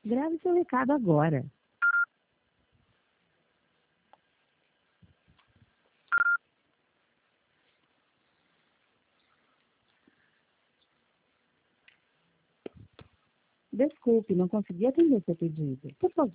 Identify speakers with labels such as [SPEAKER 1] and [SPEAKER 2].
[SPEAKER 1] Grave seu recado agora. Desculpe, não consegui atender seu pedido. Por favor,